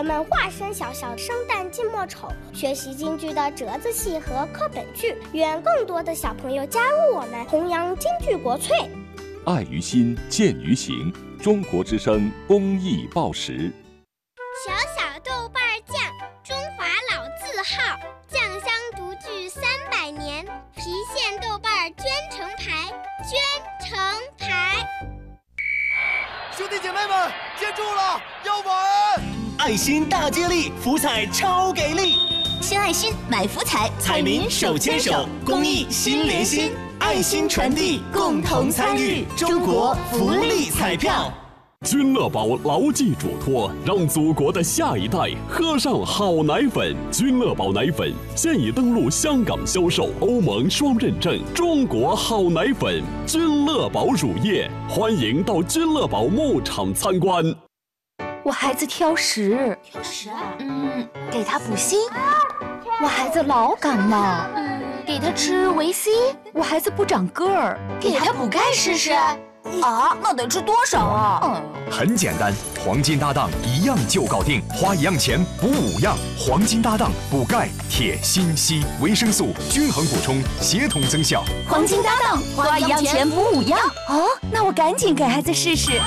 们化身小小圣诞静默丑，学习京剧的折子戏和课本剧。愿更多的小朋友加入我们，弘扬京剧国粹。 爱于心，见于行。中国之声公益报时。 小小豆瓣酱，中华老字号，酱香独具300年。郫县豆瓣捐成牌，捐成牌。 兄弟姐妹们，接住了，要玩！ 爱心大接力，福彩超给力！ 新爱心买福彩， 彩民手牵手，公益心连心，爱心传递，共同参与，中国福利彩票。 君乐宝牢记嘱托，让祖国的下一代喝上好奶粉。君乐宝奶粉现已登陆香港销售，欧盟双认证，中国好奶粉。君乐宝乳业，欢迎到君乐宝牧场参观。 我孩子挑食，给他补锌。我孩子老感冒，给他吃维 C。我孩子不长个儿， 给他补钙试试。 啊，那得吃多少啊？ 很简单，黄金搭档一样就搞定，花1样钱补5样。黄金搭档补钙、铁、锌、硒、维生素，均衡补充，协同增效。 黄金搭档，花1样钱补5样。哦，那我赶紧给孩子试试。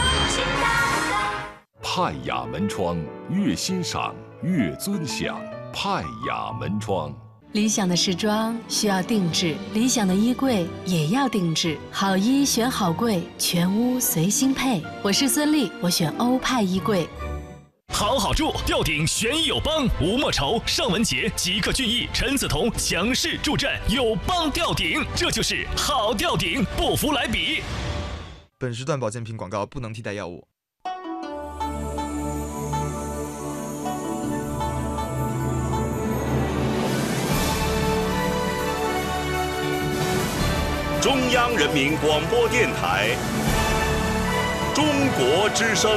派雅门窗，越欣赏越尊享。派雅门窗。 理想的时装需要定制，理想的衣柜也要定制。好衣选好柜，全屋随心配。我是孙俪，我选欧派衣柜。 好住，吊顶悬疑有帮，吴莫愁、尚雯婕、吉克隽逸、陈梓彤强势助阵，有帮吊顶，这就是好吊顶，不服来比。 本时段保健品广告不能替代药物。 中央人民广播电台中国之声。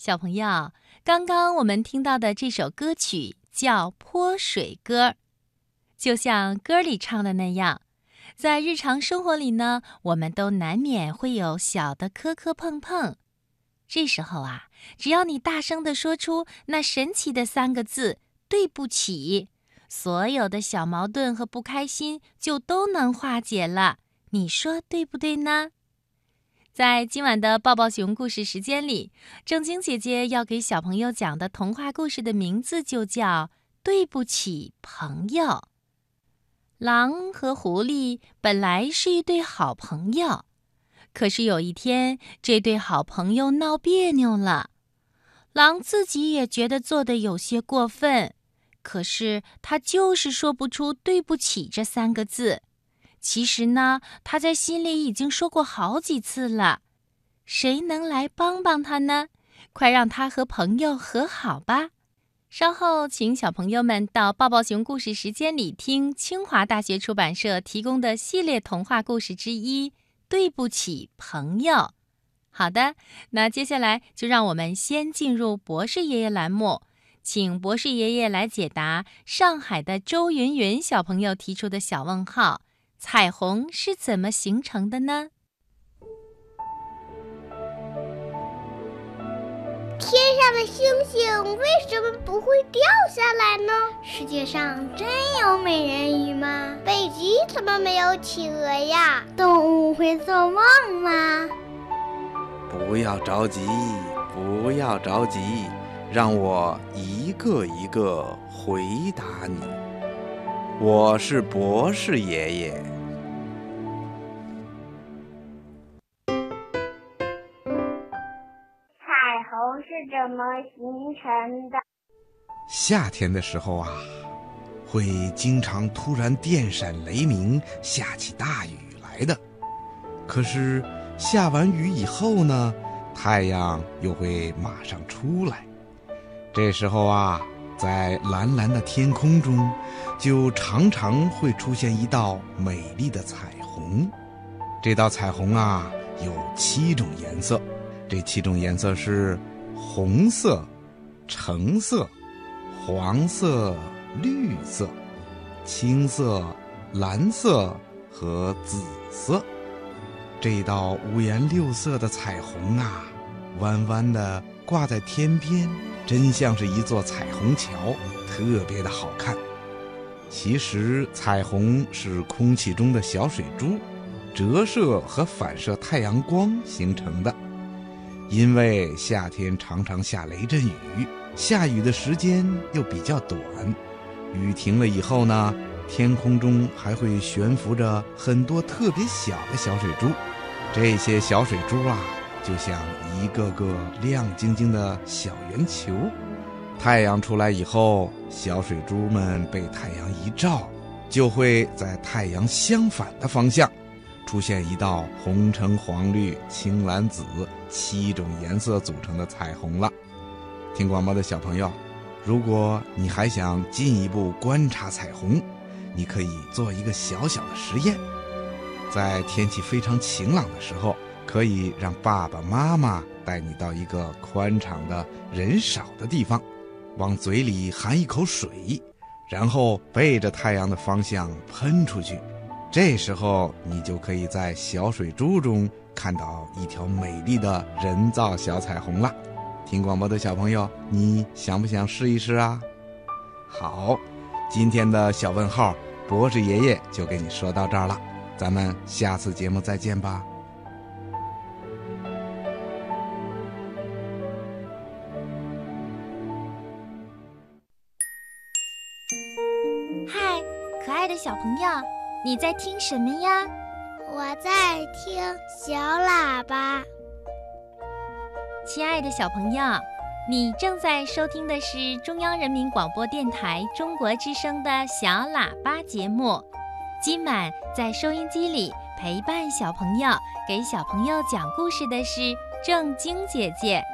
小朋友，刚刚我们听到的这首歌曲叫《泼水歌》，就像歌里唱的那样，在日常生活里呢，我们都难免会有小的磕磕碰碰。这时候啊，只要你大声地说出那神奇的3个字“对不起”，所有的小矛盾和不开心就都能化解了。你说对不对呢？在今晚的抱抱熊故事时间里，正晶姐姐要给小朋友讲的童话故事的名字就叫《对不起，朋友》。狼和狐狸本来是一对好朋友，可是有一天，这对好朋友闹别扭了。狼自己也觉得做得有些过分，可是他就是说不出对不起这3个字。其实呢，他在心里已经说过好几次了。谁能来帮帮他呢？快让他和朋友和好吧。稍后请小朋友们到抱抱熊故事时间里听清华大学出版社提供的系列童话故事之一，对不起，朋友。好的，那接下来就让我们先进入博士爷爷栏目，请博士爷爷来解答上海的周云云小朋友提出的小问号：彩虹是怎么形成的呢？ 天上的星星为什么不会掉下来呢？世界上真有美人鱼吗？北极怎么没有企鹅呀？动物会做梦吗？ 不要着急，不要着急，让我一个一个回答你。我是博士爷爷。 彩虹是怎么形成的？ 夏天的时候啊，会经常突然电闪雷鸣，下起大雨来的。可是下完雨以后呢，太阳又会马上出来。这时候啊，在蓝蓝的天空中，就常常会出现一道美丽的彩虹。这道彩虹啊，有7种颜色。这7种颜色是红色、橙色、黄色、绿色、青色、蓝色和紫色。这道五颜六色的彩虹啊，弯弯的挂在天边，真像是一座彩虹桥，特别的好看。其实彩虹是空气中的小水珠折射和反射太阳光形成的。因为夏天常常下雷阵雨，下雨的时间又比较短，雨停了以后呢，天空中还会悬浮着很多特别小的小水珠。这些小水珠啊，就像一个个亮晶晶的小圆球。太阳出来以后，小水珠们被太阳一照，就会在太阳相反的方向出现一道红橙黄绿青蓝紫7种颜色组成的彩虹了。听广播的小朋友，如果你还想进一步观察彩虹，你可以做一个小小的实验。在天气非常晴朗的时候，可以让爸爸妈妈带你到一个宽敞的人少的地方，往嘴里含一口水，然后背着太阳的方向喷出去。这时候你就可以在小水珠中看到一条美丽的人造小彩虹了。听广播的小朋友，你想不想试一试啊？好，今天的小问号，博士爷爷就给你说到这儿了，咱们下次节目再见吧。 嗨，可爱的小朋友，你在听什么呀？ 我在听小喇叭。 亲爱的小朋友，你正在收听的是中央人民广播电台中国之声的小喇叭节目。今晚在收音机里陪伴小朋友、给小朋友讲故事的是正晶姐姐。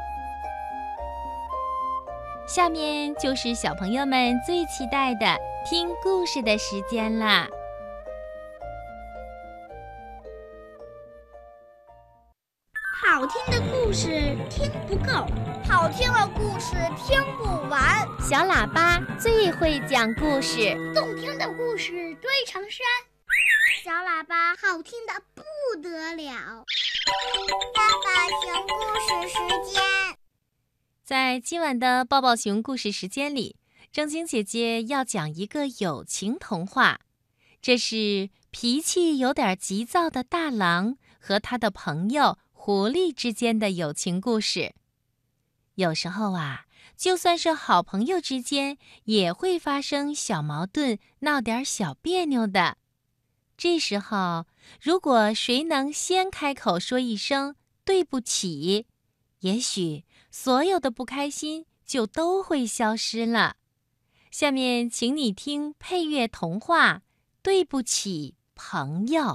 下面就是小朋友们最期待的听故事的时间啦。 好好听的故事听不够， 好听的故事听不完。 小喇叭最会讲故事， 动听的故事堆成山。 小喇叭好听的不得了。 抱抱熊故事时间。 在今晚的抱抱熊故事时间里，正晶姐姐要讲一个友情童话。这是脾气有点急躁的大狼和他的朋友狐狸之间的友情故事。有时候啊，就算是好朋友之间，也会发生小矛盾，闹点小别扭的。这时候，如果谁能先开口说一声对不起，也许所有的不开心就都会消失了。下面请你听配乐童话《对不起，朋友》。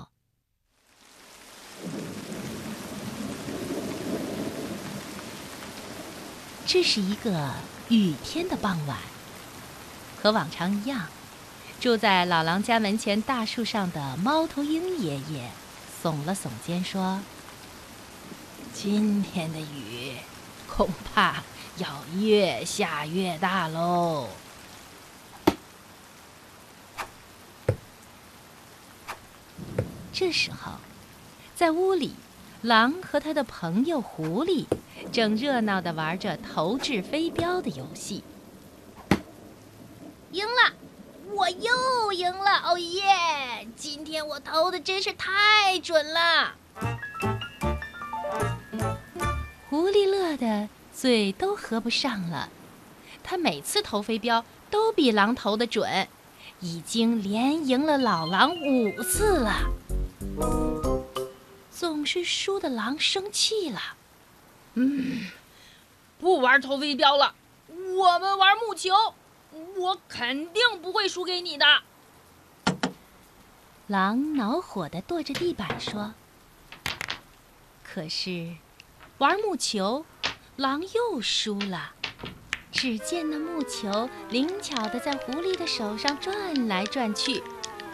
这是一个雨天的傍晚，和往常一样，住在老狼家门前大树上的猫头鹰爷爷耸了耸肩说：“今天的雨恐怕要越下越大喽。”这时候，在屋里，狼和他的朋友狐狸正热闹地玩着投掷飞镖的游戏。 赢了！我又赢了！哦耶！今天我投的真是太准了！ 狐狸乐得嘴都合不上了，他每次投飞镖都比狼投得准，已经连赢了老狼5次了。总是输的狼生气了。 不玩投飞镖了，我们玩木球，我肯定不会输给你的。 狼恼火地跺着地板说。可是玩木球，狼又输了。只见那木球灵巧地在狐狸的手上转来转去。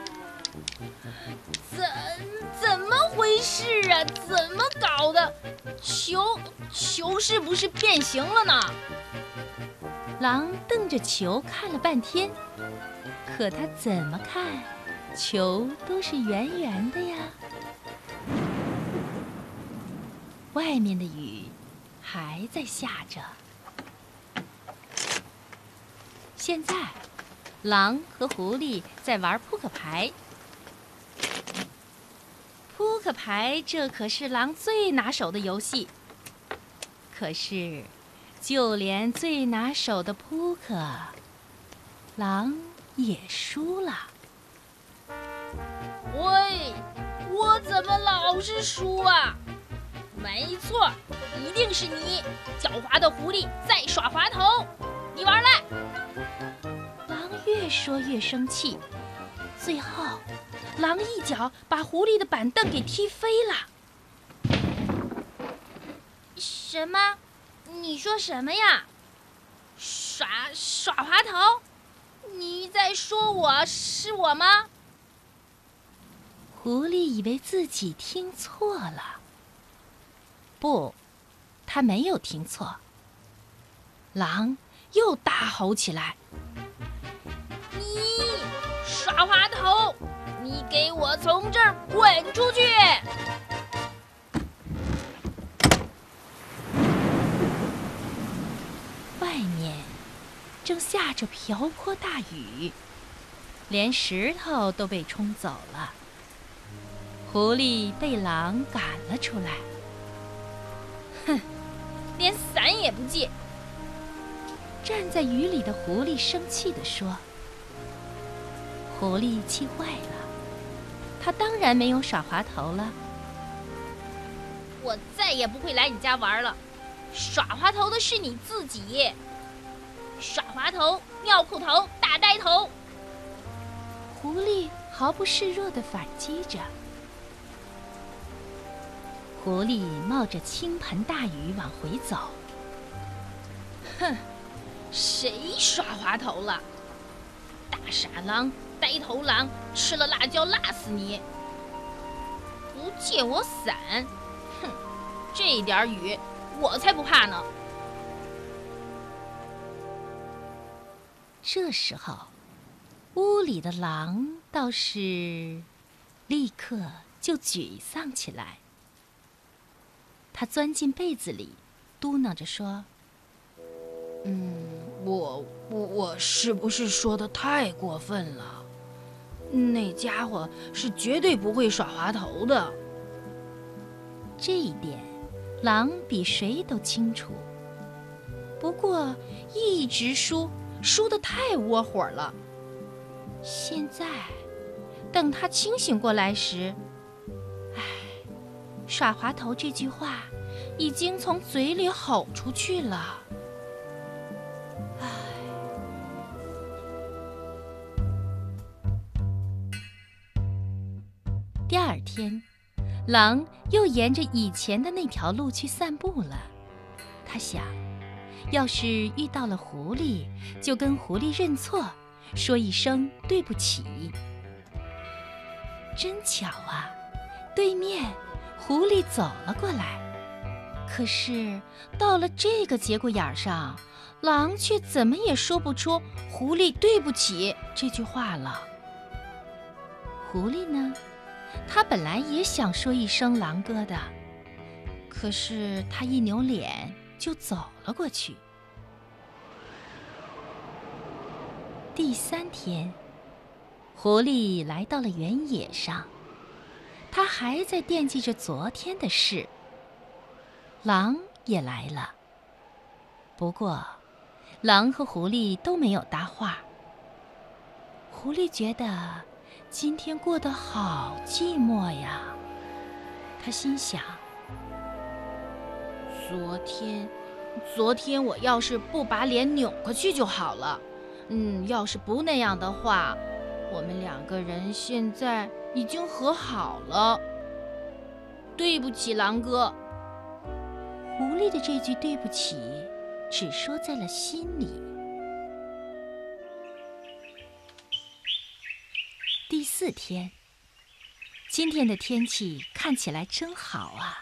怎么回事啊？怎么搞的？球是不是变形了呢？ 狼瞪着球看了半天，可他怎么看，球都是圆圆的呀。外面的雨还在下着。现在，狼和狐狸在玩扑克牌。扑克牌，这可是狼最拿手的游戏。可是，就连最拿手的扑克，狼也输了。 喂，我怎么老是输啊？没错，一定是你，狡猾的狐狸在耍滑头。你玩来！ 狼越说越生气，最后，狼一脚把狐狸的板凳给踢飞了。 什么？你说什么呀？耍滑头？你在说我是我吗？ 狐狸以为自己听错了。不，他没有听错。狼又大吼起来：“ 你耍滑头！你给我从这儿滚出去！” 外面正下着瓢泼大雨，连石头都被冲走了。狐狸被狼赶了出来。 哼，连伞也不借。 站在雨里的狐狸生气地说。狐狸气坏了，他当然没有耍滑头了。 我再也不会来你家玩了，耍滑头的是你自己。耍滑头，尿裤头，大呆头！ 狐狸毫不示弱地反击着。狐狸冒着倾盆大雨往回走。 哼，谁耍滑头了？大傻狼，呆头狼，吃了辣椒辣死你！不借我伞，哼， 这点雨，我才不怕呢。 这时候，屋里的狼倒是立刻就沮丧起来。他钻进被子里，嘟囔着说：“ 我是不是说的太过分了？那家伙是绝对不会耍滑头的。” 这一点，狼比谁都清楚。不过，一直输得太窝火了。现在，等他清醒过来时，耍滑头这句话已经从嘴里吼出去了。第二天，狼又沿着以前的那条路去散步了。他想，要是遇到了狐狸，就跟狐狸认错，说一声对不起。真巧啊，对面狐狸走了过来。可是到了这个节骨眼上，狼却怎么也说不出狐狸对不起这句话了。狐狸呢，他本来也想说一声狼哥的，可是他一扭脸就走了过去。第3天，狐狸来到了原野上，他还在惦记着昨天的事。狼也来了，不过狼和狐狸都没有搭话。狐狸觉得今天过得好寂寞呀，他心想， 昨天我要是不把脸扭过去就好了。要是不那样的话，我们2个人现在已经和好了。对不起，狼哥。 狐狸的这句对不起，只说在了心里。第4天，今天的天气看起来真好啊。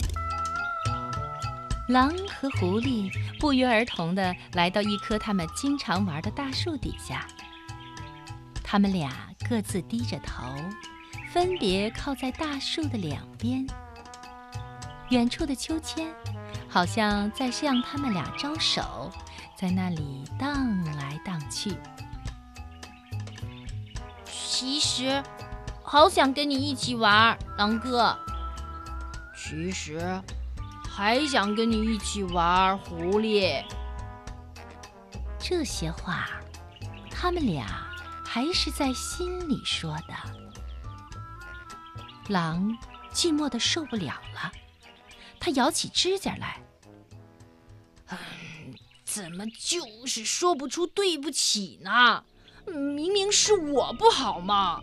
狼和狐狸不约而同地来到一棵他们经常玩的大树底下，他们俩各自低着头，分别靠在大树的2边。远处的秋千好像在向他们俩招手，在那里荡来荡去。 其实，好想跟你一起玩，狼哥。其实，还想跟你一起玩，狐狸。 这些话，他们俩还是在心里说的。狼寂寞得受不了了，他咬起指甲来。 怎么就是说不出对不起呢？明明是我不好嘛！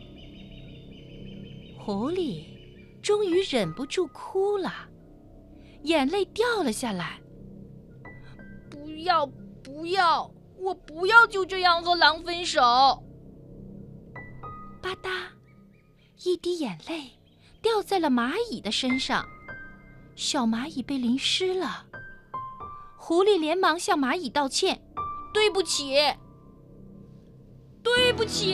狐狸终于忍不住哭了，眼泪掉了下来。 不要，我不要就这样和狼分手！ 吧嗒，一滴眼泪掉在了蚂蚁的身上，小蚂蚁被淋湿了。狐狸连忙向蚂蚁道歉：“ 对不起，对不起！”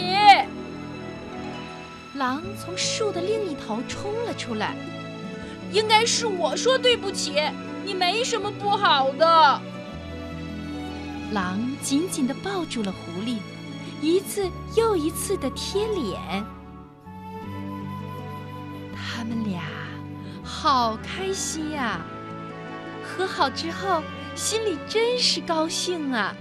狼从树的另一头冲了出来：“ 应该是我说对不起，你没什么不好的。” 狼紧紧地抱住了狐狸，一次又一次地贴脸。他们俩好开心呀！和好之后，心里真是高兴啊！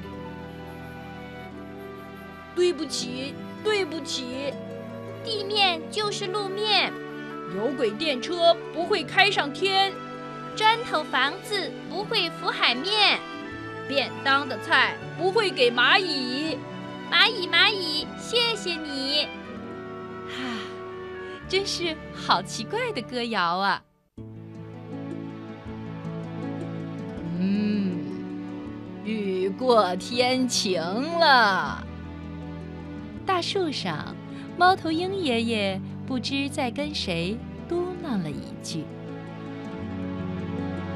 对不起，对不起。 地面就是路面， 有轨电车不会开上天， 砖头房子不会浮海面， 便当的菜不会给蚂蚁。 蚂蚁，谢谢你。 真是好奇怪的歌谣啊！ 雨过天晴了。 大树上，猫头鹰爷爷不知在跟谁嘟囔了一句。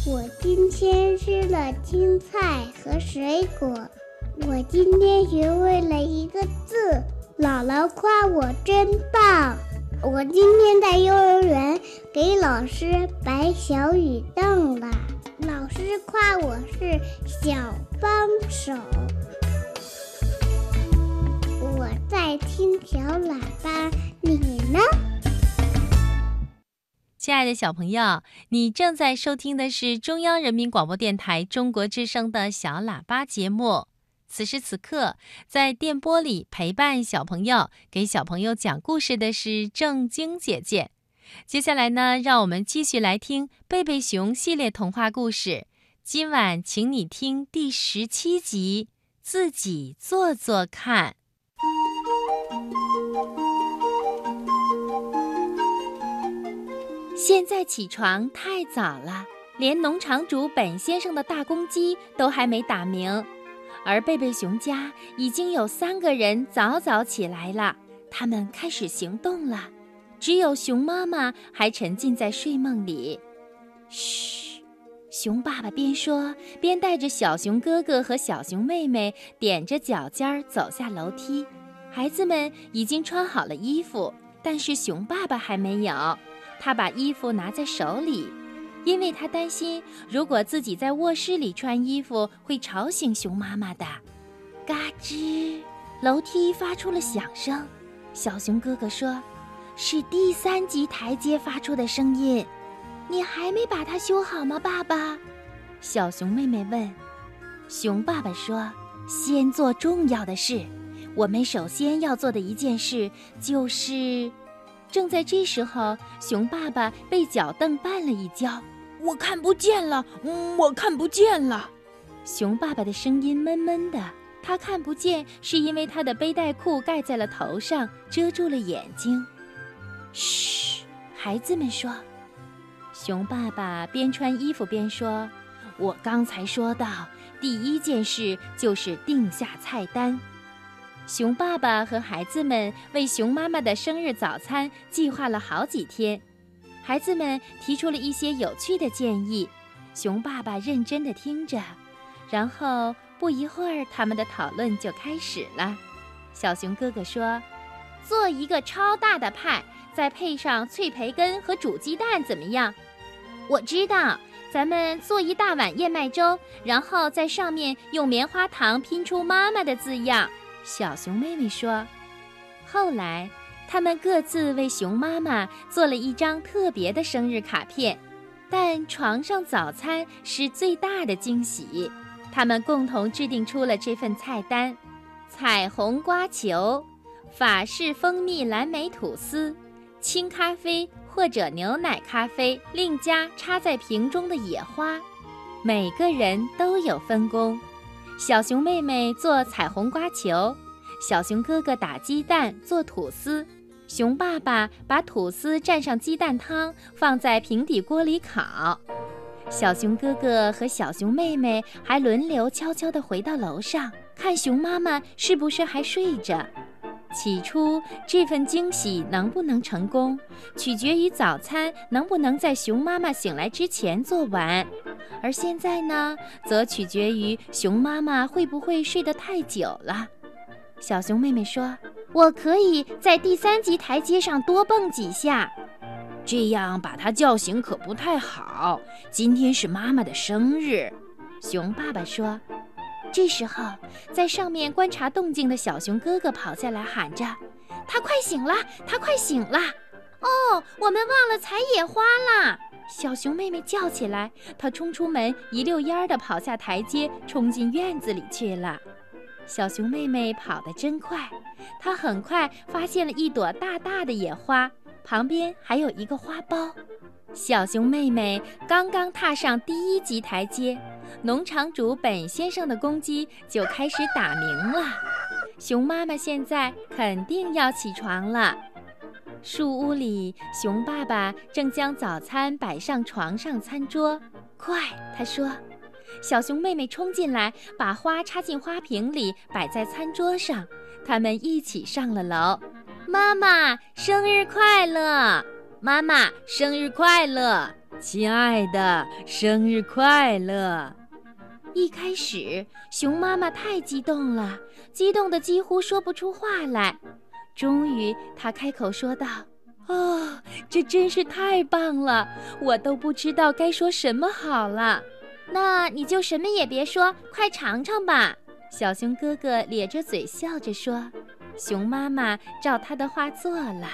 我今天吃了青菜和水果。我今天学会了一个字，姥姥夸我真棒。我今天在幼儿园给老师摆小雨凳了，老师夸我是小帮手。我在听小喇叭，你呢？ 亲爱的小朋友，你正在收听的是中央人民广播电台中国之声的小喇叭节目。此时此刻，在电波里陪伴小朋友、给小朋友讲故事的是正晶姐姐。接下来呢，让我们继续来听贝贝熊系列童话故事。今晚请你听第17集，自己做做看。现在起床太早了，连农场主本先生的大公鸡都还没打鸣。而贝贝熊家已经有3个人早早起来了，他们开始行动了。只有熊妈妈还沉浸在睡梦里。嘘，熊爸爸边说边带着小熊哥哥和小熊妹妹踮着脚尖走下楼梯。孩子们已经穿好了衣服，但是熊爸爸还没有。他把衣服拿在手里，因为他担心如果自己在卧室里穿衣服会吵醒熊妈妈的。嘎吱，楼梯发出了响声。小熊哥哥说，是第3级台阶发出的声音。你还没把它修好吗，爸爸？小熊妹妹问。熊爸爸说，先做重要的事。我们首先要做的一件事就是……正在这时候，熊爸爸被脚蹬绊了一跤。 我看不见了，我看不见了。 熊爸爸的声音闷闷的，他看不见是因为他的背带裤盖在了头上，遮住了眼睛。嘘，孩子们说。熊爸爸边穿衣服边说，我刚才说到，第1件事就是定下菜单。熊爸爸和孩子们为熊妈妈的生日早餐计划了好几天。孩子们提出了一些有趣的建议，熊爸爸认真地听着，然后不一会儿他们的讨论就开始了。小熊哥哥说，做一个超大的派，再配上脆培根和煮鸡蛋怎么样？我知道，咱们做一大碗燕麦粥，然后在上面用棉花糖拼出妈妈的字样。小熊妹妹说。后来他们各自为熊妈妈做了一张特别的生日卡片，但床上早餐是最大的惊喜。他们共同制定出了这份菜单：彩虹瓜球、法式蜂蜜蓝莓吐司、清咖啡或者牛奶咖啡，另加插在瓶中的野花。每个人都有分工，小熊妹妹做彩虹瓜球，小熊哥哥打鸡蛋做吐司，熊爸爸把吐司蘸上鸡蛋汤放在平底锅里烤。小熊哥哥和小熊妹妹还轮流悄悄地回到楼上，看熊妈妈是不是还睡着。起初这份惊喜能不能成功，取决于早餐能不能在熊妈妈醒来之前做完，而现在呢，则取决于熊妈妈会不会睡得太久了。小熊妹妹说，我可以在第3级台阶上多蹦几下。 这样把她叫醒可不太好，今天是妈妈的生日。 熊爸爸说。这时候在上面观察动静的小熊哥哥跑下来喊着，他快醒了，他快醒了。哦，我们忘了采野花了。小熊妹妹叫起来，她冲出门，一溜烟地跑下台阶，冲进院子里去了。小熊妹妹跑得真快，她很快发现了一朵大大的野花，旁边还有一个花苞。小熊妹妹刚刚踏上第1级台阶，农场主本先生的公鸡就开始打鸣了。熊妈妈现在肯定要起床了。树屋里，熊爸爸正将早餐摆上床上餐桌。快，他说。小熊妹妹冲进来，把花插进花瓶里，摆在餐桌上。他们一起上了楼。妈妈，生日快乐！妈妈，生日快乐！ 亲爱的，生日快乐！ 一开始，熊妈妈太激动了，激动得几乎说不出话来。终于，她开口说道：“ 哦，这真是太棒了，我都不知道该说什么好了。” 那你就什么也别说，快尝尝吧。 小熊哥哥咧着嘴笑着说。熊妈妈照他的话做了。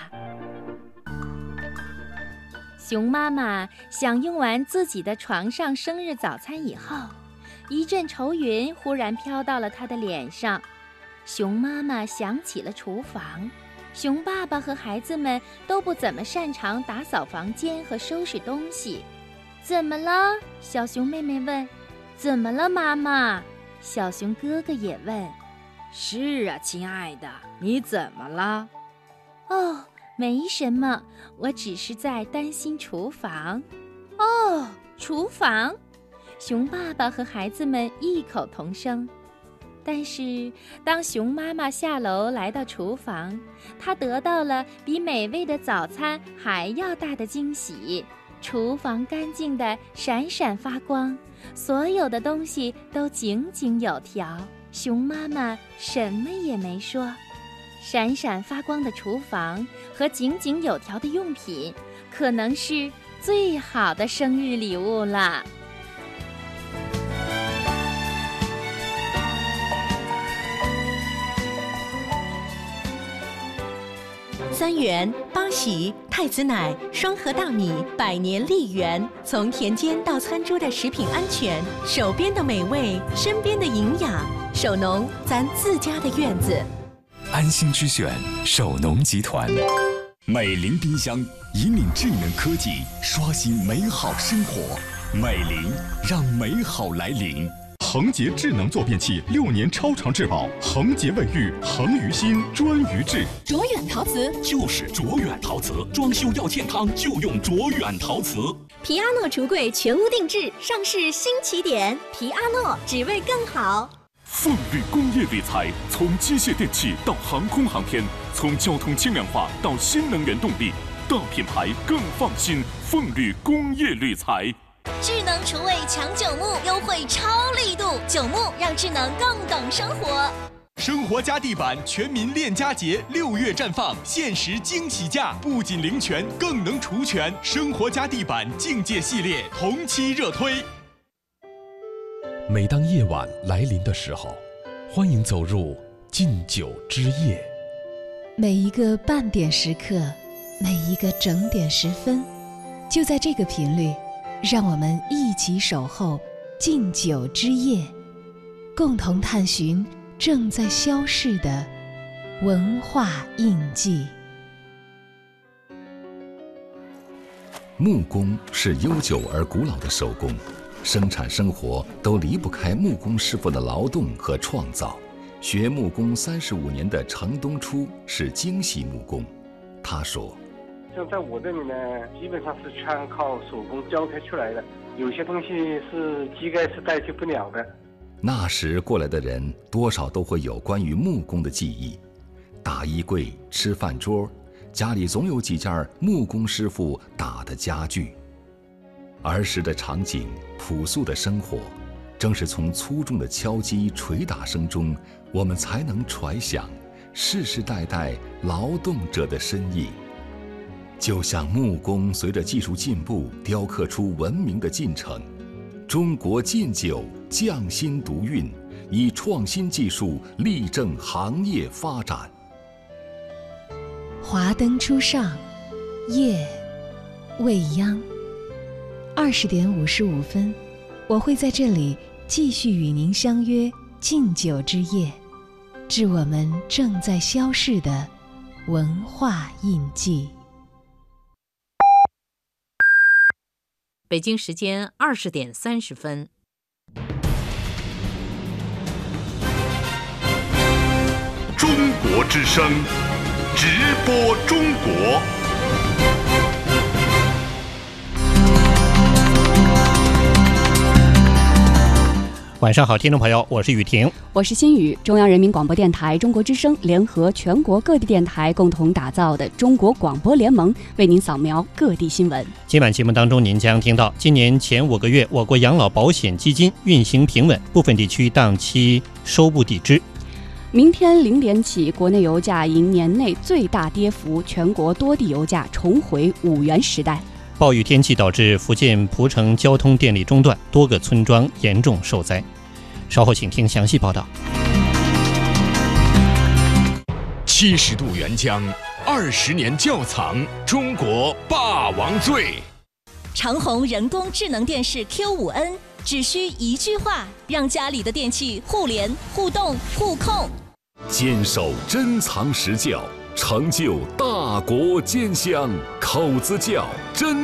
熊妈妈享用完自己的床上生日早餐以后，一阵愁云忽然飘到了她的脸上。熊妈妈想起了厨房，熊爸爸和孩子们都不怎么擅长打扫房间和收拾东西。怎么了？小熊妹妹问。怎么了，妈妈？小熊哥哥也问。是啊，亲爱的，你怎么了？哦，没什么，我只是在担心厨房。哦，厨房？熊爸爸和孩子们异口同声。但是当熊妈妈下楼来到厨房，她得到了比美味的早餐还要大的惊喜。厨房干净的闪闪发光，所有的东西都井井有条。熊妈妈什么也没说。闪闪发光的厨房和井井有条的用品，可能是最好的生日礼物了。 3元、八喜、太子奶、双核大米、百年丽源，从田间到餐桌的食品安全，手边的美味，身边的营养，手农咱自家的院子。 安心之选，手农集团。美菱冰箱引领智能科技，刷新美好生活。美菱让美好来临。 恒洁智能坐便器6年超长质保，恒洁卫浴，恒于心，专于智。 卓远陶瓷就是卓远陶瓷，装修要健康就用卓远陶瓷。 皮阿诺橱柜全屋定制，上市新起点，皮阿诺只为更好。 凤绿工业铝材，从机械电器到航空航天，从交通轻量化到新能源动力，大品牌更放心。凤绿工业铝材。 智能厨卫抢9木优惠超力度，9木让智能更懂生活。 生活家地板全民恋家节6月绽放，限时惊喜价，不仅零权，更能除权。生活家地板境界系列同期热推。 每当夜晚来临的时候，欢迎走入禁酒之夜。 每一个半点时刻，每一个整点时分，就在这个频率，让我们一起守候禁酒之夜，共同探寻正在消逝的文化印记。 木工是悠久而古老的手工，生产生活都离不开木工师傅的劳动和创造。学木工35年的程东初是精细木工，他说： 像在我这里呢，基本上是全靠手工雕刻出来的，有些东西是机械是代替不了的。 那时过来的人多少都会有关于木工的记忆，打衣柜、吃饭桌，家里总有几件木工师傅打的家具。儿时的场景，朴素的生活，正是从粗重的敲击捶打声中，我们才能揣想世世代代劳动者的身影。就像木工随着技术进步雕刻出文明的进程，中国禁酒匠心独运，以创新技术力证行业发展。 华灯初上，夜未央，20点55分，我会在这里继续与您相约禁酒之夜，致我们正在消逝的文化印记。 北京时间20点30分。 中国之声，直播中国。 晚上好，听众朋友，我是雨婷， 我是心雨。中央人民广播电台、中国之声联合全国各地电台共同打造的中国广播联盟，为您扫描各地新闻。 今晚节目当中，您将听到今年前5个月，我国养老保险基金运行平稳，部分地区档期收不抵支。 明天0点起，国内油价迎年内最大跌幅，全国多地油价重回5元时代。 暴雨天气导致福建蒲城交通电力中断，多个村庄严重受灾。稍后请听详细报道。 70度原浆，20年窖藏，中国霸王醉。 长虹人工智能电视 Q5N， 只需一句话，让家里的电器互联、互动、互控。 坚守珍藏实窖，成就大国坚香。口子窖真。